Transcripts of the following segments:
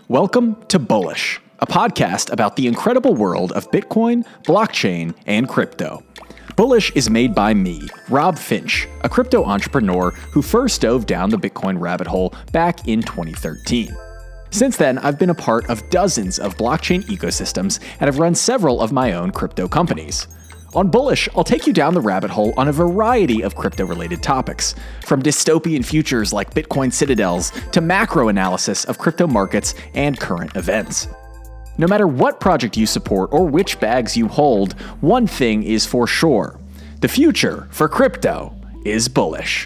Welcome to Bullish, a podcast about the incredible world of Bitcoin, blockchain, and crypto. Bullish is made by me, Rob Finch, a crypto entrepreneur who first dove down the Bitcoin rabbit hole back in 2013. Since then, I've been a part of dozens of blockchain ecosystems and have run several of my own crypto companies. On Bullish, I'll take you down the rabbit hole on a variety of crypto-related topics, from dystopian futures like Bitcoin citadels to macro analysis of crypto markets and current events. No matter what project you support or which bags you hold, one thing is for sure: the future for crypto is bullish.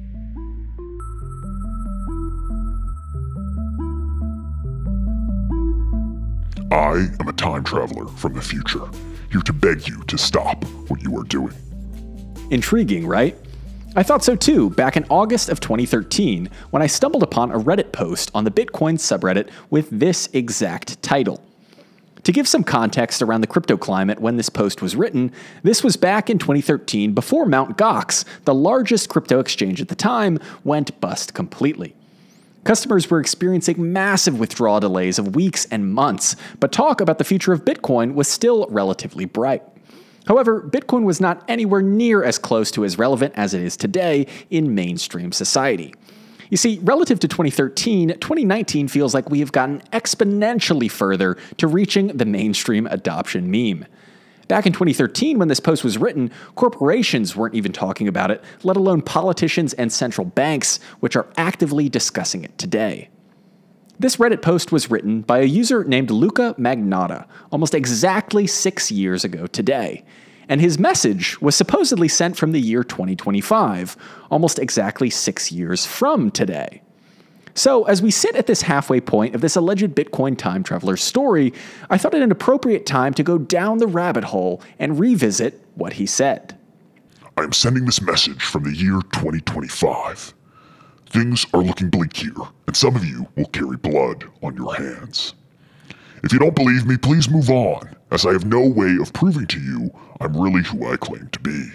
I am a time traveler from the future, here to beg you to stop what you are doing. Intriguing, right? I thought so too back in August of 2013 when I stumbled upon a Reddit post on the Bitcoin subreddit with this exact title. To give some context around the crypto climate when this post was written, this was back in 2013 before Mt. Gox, the largest crypto exchange at the time, went bust completely. Customers were experiencing massive withdrawal delays of weeks and months, but talk about the future of Bitcoin was still relatively bright. However, Bitcoin was not anywhere near as close to as relevant as it is today in mainstream society. You see, relative to 2013, 2019 feels like we have gotten exponentially further to reaching the mainstream adoption meme. Back in 2013, when this post was written, corporations weren't even talking about it, let alone politicians and central banks, which are actively discussing it today. This Reddit post was written by a user named Luca Magnotta almost exactly 6 years ago today, and his message was supposedly sent from the year 2025, almost exactly 6 years from today. So, as we sit at this halfway point of this alleged Bitcoin time traveler story, I thought it an appropriate time to go down the rabbit hole and revisit what he said. I am sending this message from the year 2025. Things are looking bleak here, and some of you will carry blood on your hands. If you don't believe me, please move on, as I have no way of proving to you I'm really who I claim to be.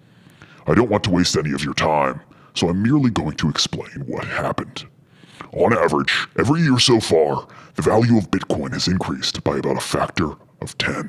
I don't want to waste any of your time, so I'm merely going to explain what happened. On average, every year so far, the value of Bitcoin has increased by about a factor of 10.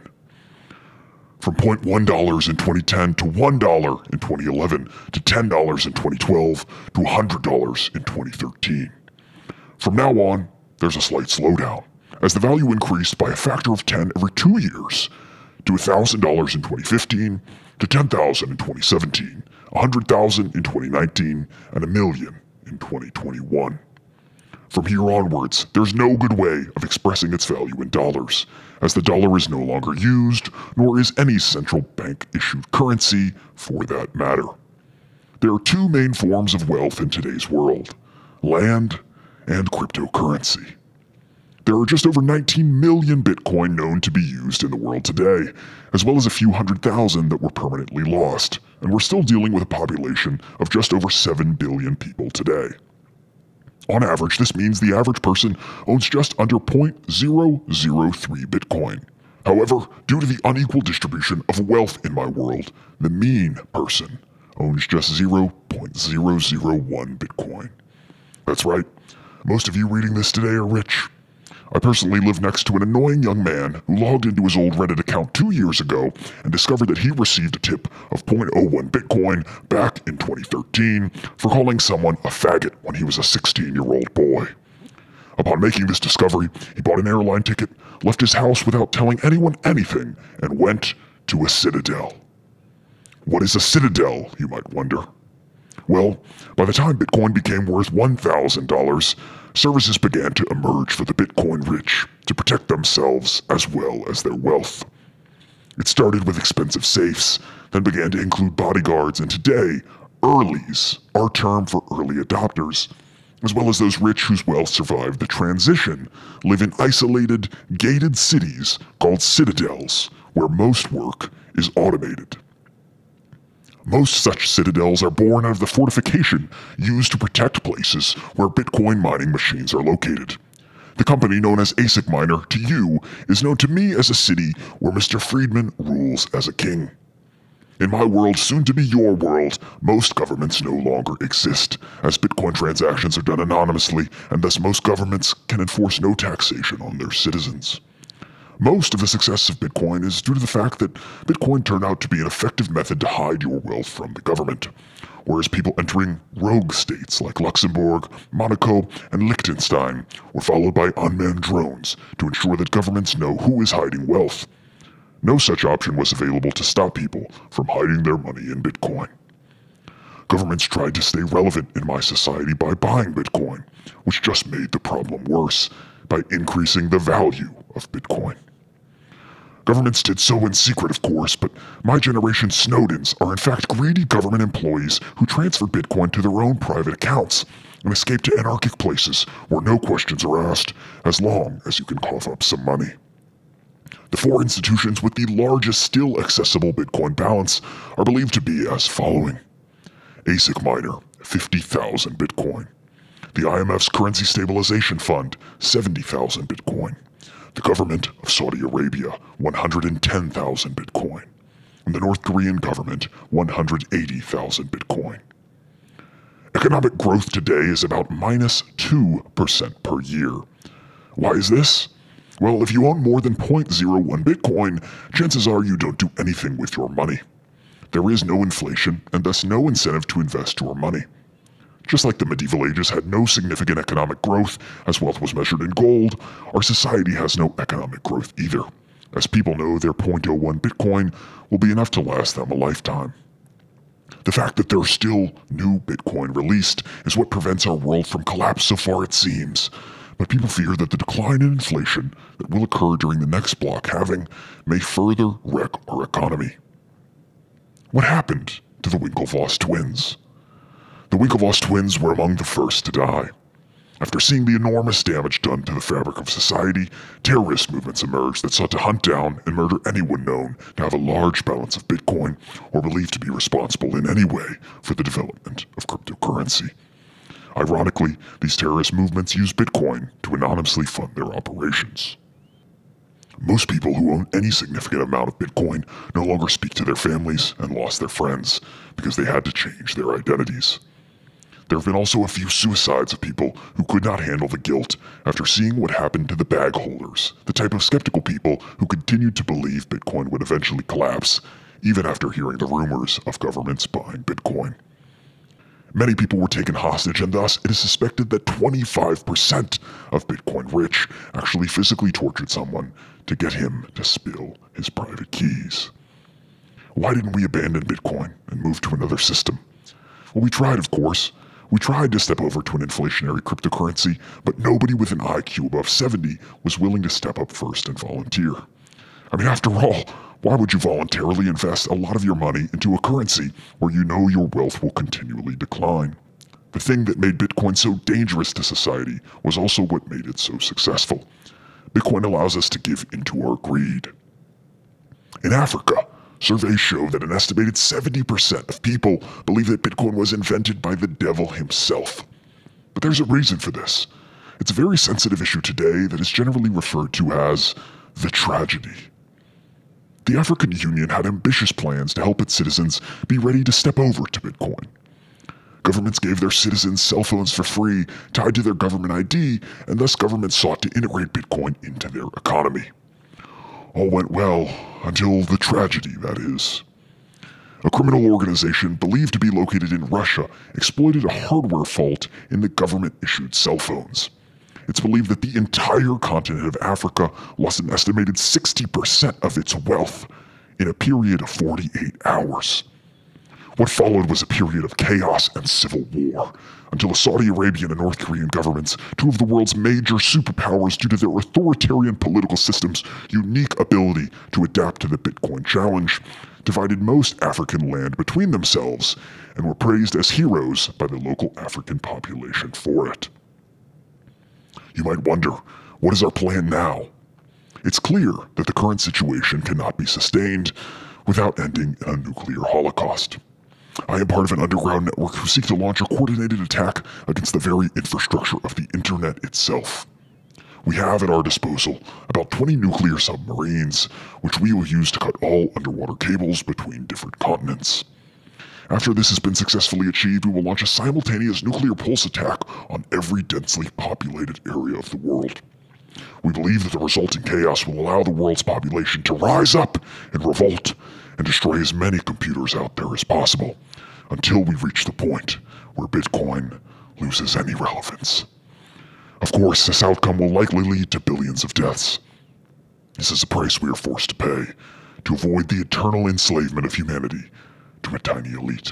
From $0.1 in 2010 to $1 in 2011 to $10 in 2012 to $100 in 2013. From now on, there's a slight slowdown, as the value increased by a factor of 10 every 2 years, to $1,000 in 2015, to $10,000 in 2017, $100,000 in 2019, and $1 million in 2021. From here onwards, there's no good way of expressing its value in dollars, as the dollar is no longer used, nor is any central bank-issued currency for that matter. There are two main forms of wealth in today's world: land and cryptocurrency. There are just over 19 million Bitcoin known to be used in the world today, as well as a few 100,000 that were permanently lost, and we're still dealing with a population of just over 7 billion people today. On average, this means the average person owns just under 0.003 Bitcoin. However, due to the unequal distribution of wealth in my world, the mean person owns just 0.001 Bitcoin. That's right, most of you reading this today are rich. I personally live next to an annoying young man who logged into his old Reddit account 2 years ago and discovered that he received a tip of 0.01 Bitcoin back in 2013 for calling someone a faggot when he was a 16-year-old boy. Upon making this discovery, he bought an airline ticket, left his house without telling anyone anything, and went to a citadel. What is a citadel, you might wonder? Well, by the time Bitcoin became worth $1,000, services began to emerge for the Bitcoin rich to protect themselves as well as their wealth. It started with expensive safes, then began to include bodyguards, and today, earlies, our term for early adopters, as well as those rich whose wealth survived the transition, live in isolated, gated cities called citadels, where most work is automated. Most such citadels are born out of the fortification used to protect places where Bitcoin mining machines are located. The company known as ASIC Miner to you is known to me as a city where Mr. Friedman rules as a king. In my world, soon to be your world, most governments no longer exist, as Bitcoin transactions are done anonymously, and thus most governments can enforce no taxation on their citizens. Most of the success of Bitcoin is due to the fact that Bitcoin turned out to be an effective method to hide your wealth from the government, whereas people entering rogue states like Luxembourg, Monaco, and Liechtenstein were followed by unmanned drones to ensure that governments know who is hiding wealth. No such option was available to stop people from hiding their money in Bitcoin. Governments tried to stay relevant in my society by buying Bitcoin, which just made the problem worse by increasing the value of Bitcoin. Governments did so in secret, of course, but my generation's Snowdens are in fact greedy government employees who transfer Bitcoin to their own private accounts and escape to anarchic places where no questions are asked as long as you can cough up some money. The four institutions with the largest still accessible Bitcoin balance are believed to be as following. ASIC Miner, 50,000 Bitcoin. The IMF's Currency Stabilization Fund, 70,000 Bitcoin. The government of Saudi Arabia, 110,000 Bitcoin. And the North Korean government, 180,000 Bitcoin. Economic growth today is about minus 2% per year. Why is this? Well, if you own more than 0.01 Bitcoin, chances are you don't do anything with your money. There is no inflation, and thus no incentive to invest your money. Just like the medieval ages had no significant economic growth, as wealth was measured in gold, our society has no economic growth either, as people know their 0.01 Bitcoin will be enough to last them a lifetime. The fact that there are still new Bitcoin released is what prevents our world from collapse so far it seems. But people fear that the decline in inflation that will occur during the next block halving may further wreck our economy. What happened to the Winklevoss twins? The Winklevoss twins were among the first to die. After seeing the enormous damage done to the fabric of society, terrorist movements emerged that sought to hunt down and murder anyone known to have a large balance of Bitcoin or believed to be responsible in any way for the development of cryptocurrency. Ironically, these terrorist movements use Bitcoin to anonymously fund their operations. Most people who own any significant amount of Bitcoin no longer speak to their families and lost their friends because they had to change their identities. There have been also a few suicides of people who could not handle the guilt after seeing what happened to the bag holders, the type of skeptical people who continued to believe Bitcoin would eventually collapse, even after hearing the rumors of governments buying Bitcoin. Many people were taken hostage, and thus it is suspected that 25% of Bitcoin rich actually physically tortured someone to get him to spill his private keys. Why didn't we abandon Bitcoin and move to another system? Well, we tried, of course. We tried to step over to an inflationary cryptocurrency, but nobody with an IQ above 70 was willing to step up first and volunteer. I mean, after all, why would you voluntarily invest a lot of your money into a currency where you know your wealth will continually decline? The thing that made Bitcoin so dangerous to society was also what made it so successful. Bitcoin allows us to give into our greed. In Africa, surveys show that an estimated 70% of people believe that Bitcoin was invented by the devil himself. But there's a reason for this. It's a very sensitive issue today that is generally referred to as the tragedy. The African Union had ambitious plans to help its citizens be ready to step over to Bitcoin. Governments gave their citizens cell phones for free, tied to their government ID, and thus governments sought to integrate Bitcoin into their economy. All went well, until the tragedy, that is. A criminal organization believed to be located in Russia exploited a hardware fault in the government-issued cell phones. It's believed that the entire continent of Africa lost an estimated 60% of its wealth in a period of 48 hours. What followed was a period of chaos and civil war, until the Saudi Arabian and North Korean governments, two of the world's major superpowers due to their authoritarian political systems' unique ability to adapt to the Bitcoin challenge, divided most African land between themselves and were praised as heroes by the local African population for it. You might wonder, what is our plan now? It's clear that the current situation cannot be sustained without ending in a nuclear holocaust. I am part of an underground network who seek to launch a coordinated attack against the very infrastructure of the internet itself. We have at our disposal about 20 nuclear submarines, which we will use to cut all underwater cables between different continents. After this has been successfully achieved, we will launch a simultaneous nuclear pulse attack on every densely populated area of the world. We believe that the resulting chaos will allow the world's population to rise up in revolt and destroy as many computers out there as possible, until we reach the point where Bitcoin loses any relevance. Of course, this outcome will likely lead to billions of deaths. This is a price we are forced to pay to avoid the eternal enslavement of humanity to a tiny elite.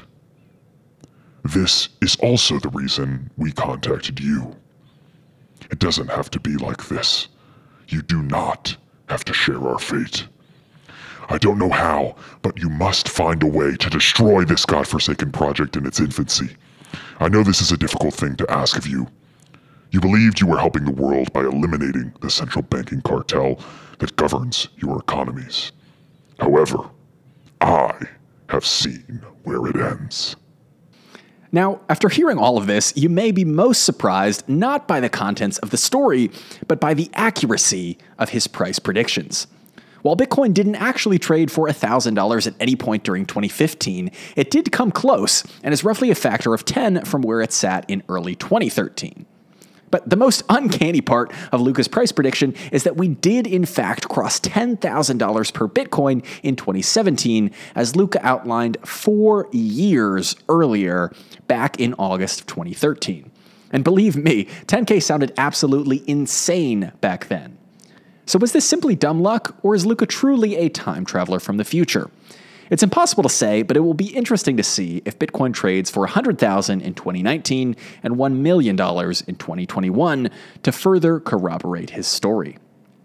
This is also the reason we contacted you. It doesn't have to be like this. You do not have to share our fate. I don't know how, but you must find a way to destroy this godforsaken project in its infancy. I know this is a difficult thing to ask of you. You believed you were helping the world by eliminating the central banking cartel that governs your economies. However, I have seen where it ends. Now, after hearing all of this, you may be most surprised not by the contents of the story, but by the accuracy of his price predictions. While Bitcoin didn't actually trade for $1,000 at any point during 2015, it did come close and is roughly a factor of 10 from where it sat in early 2013. But the most uncanny part of Luca's price prediction is that we did in fact cross $10,000 per Bitcoin in 2017, as Luca outlined 4 years earlier, back in August of 2013. And believe me, 10K sounded absolutely insane back then. So was this simply dumb luck, or is Luca truly a time traveler from the future? It's impossible to say, but it will be interesting to see if Bitcoin trades for $100,000 in 2019 and $1 million in 2021 to further corroborate his story.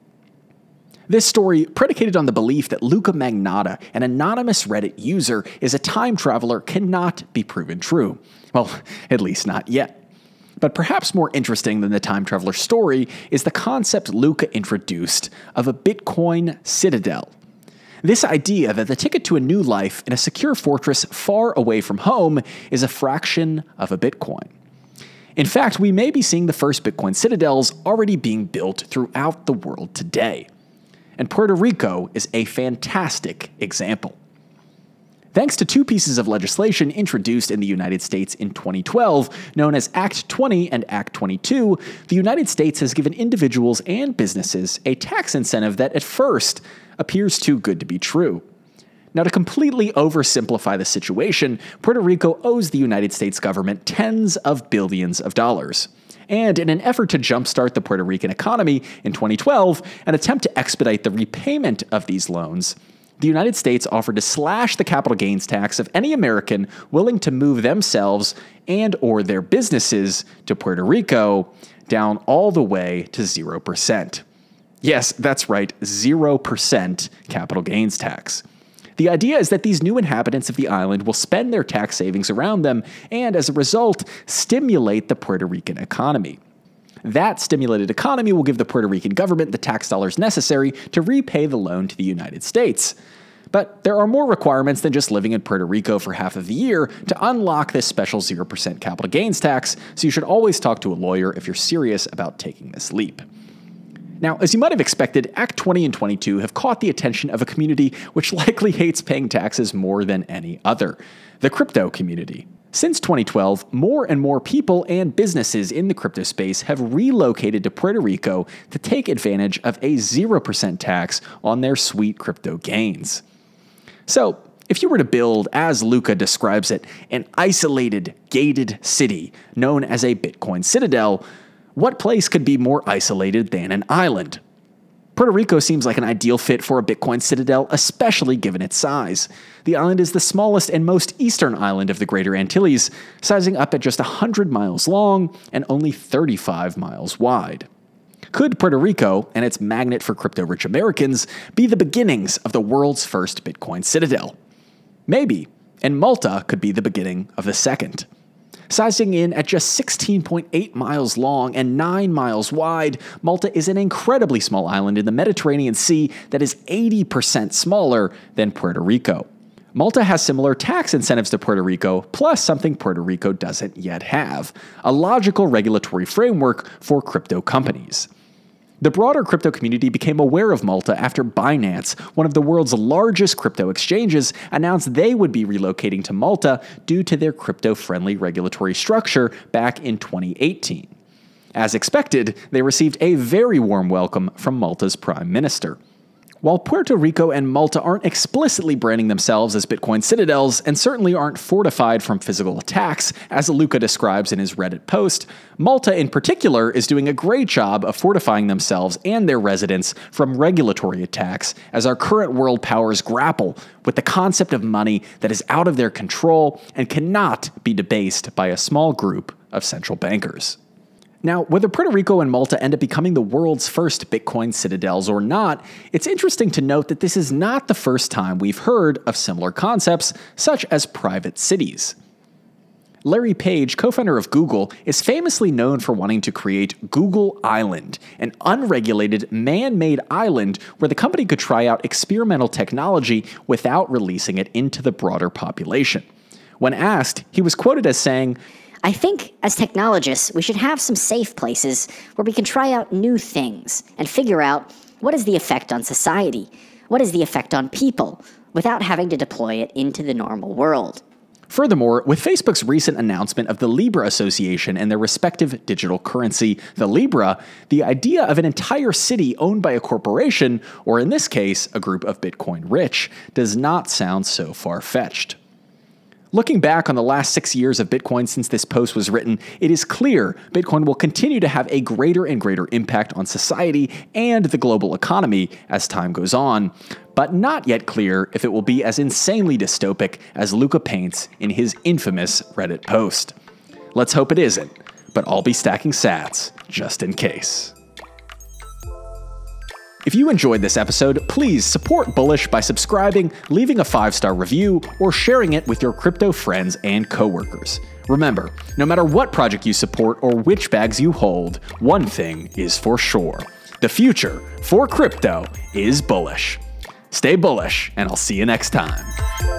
This story, predicated on the belief that Luca Magnotta, an anonymous Reddit user, is a time traveler, cannot be proven true. Well, at least not yet. But perhaps more interesting than the time traveler story is the concept Luca introduced of a Bitcoin citadel. This idea that the ticket to a new life in a secure fortress far away from home is a fraction of a Bitcoin. In fact, we may be seeing the first Bitcoin citadels already being built throughout the world today. And Puerto Rico is a fantastic example. Thanks to 2 pieces of legislation introduced in the United States in 2012, known as Act 20 and Act 22, the United States has given individuals and businesses a tax incentive that at first appears too good to be true. Now, to completely oversimplify the situation, Puerto Rico owes the United States government tens of billions of dollars. And in an effort to jumpstart the Puerto Rican economy in 2012, an attempt to expedite the repayment of these loans, the United States offered to slash the capital gains tax of any American willing to move themselves and or their businesses to Puerto Rico down all the way to 0%. Yes, that's right, 0% capital gains tax. The idea is that these new inhabitants of the island will spend their tax savings around them and, as a result, stimulate the Puerto Rican economy. That stimulated economy will give the Puerto Rican government the tax dollars necessary to repay the loan to the United States. But there are more requirements than just living in Puerto Rico for half of the year to unlock this special 0% capital gains tax, so you should always talk to a lawyer if you're serious about taking this leap. Now, as you might have expected, Act 20 and 22 have caught the attention of a community which likely hates paying taxes more than any other: the crypto community. Since 2012, more and more people and businesses in the crypto space have relocated to Puerto Rico to take advantage of a 0% tax on their sweet crypto gains. So, if you were to build, as Luca describes it, an isolated, gated city known as a Bitcoin citadel, what place could be more isolated than an island? Puerto Rico seems like an ideal fit for a Bitcoin citadel, especially given its size. The island is the smallest and most eastern island of the Greater Antilles, sizing up at just 100 miles long and only 35 miles wide. Could Puerto Rico, and its magnet for crypto-rich Americans, be the beginnings of the world's first Bitcoin citadel? Maybe, and Malta could be the beginning of the second. Sizing in at just 16.8 miles long and 9 miles wide, Malta is an incredibly small island in the Mediterranean Sea that is 80% smaller than Puerto Rico. Malta has similar tax incentives to Puerto Rico, plus something Puerto Rico doesn't yet have: a logical regulatory framework for crypto companies. The broader crypto community became aware of Malta after Binance, one of the world's largest crypto exchanges, announced they would be relocating to Malta due to their crypto-friendly regulatory structure back in 2018. As expected, they received a very warm welcome from Malta's Prime Minister. While Puerto Rico and Malta aren't explicitly branding themselves as Bitcoin citadels and certainly aren't fortified from physical attacks, as Luca describes in his Reddit post, Malta in particular is doing a great job of fortifying themselves and their residents from regulatory attacks as our current world powers grapple with the concept of money that is out of their control and cannot be debased by a small group of central bankers. Now, whether Puerto Rico and Malta end up becoming the world's first Bitcoin citadels or not, it's interesting to note that this is not the first time we've heard of similar concepts, such as private cities. Larry Page, co-founder of Google, is famously known for wanting to create Google Island, an unregulated, man-made island where the company could try out experimental technology without releasing it into the broader population. When asked, he was quoted as saying, "I think, as technologists, we should have some safe places where we can try out new things and figure out what is the effect on society, what is the effect on people, without having to deploy it into the normal world." Furthermore, with Facebook's recent announcement of the Libra Association and their respective digital currency, the Libra, the idea of an entire city owned by a corporation, or in this case, a group of Bitcoin rich, does not sound so far-fetched. Looking back on the last 6 years of Bitcoin since this post was written, it is clear Bitcoin will continue to have a greater and greater impact on society and the global economy as time goes on, but not yet clear if it will be as insanely dystopic as Luca paints in his infamous Reddit post. Let's hope it isn't, but I'll be stacking sats just in case. If you enjoyed this episode, please support Bullish by subscribing, leaving a 5-star review, or sharing it with your crypto friends and coworkers. Remember, no matter what project you support or which bags you hold, one thing is for sure. The future for crypto is bullish. Stay bullish, and I'll see you next time.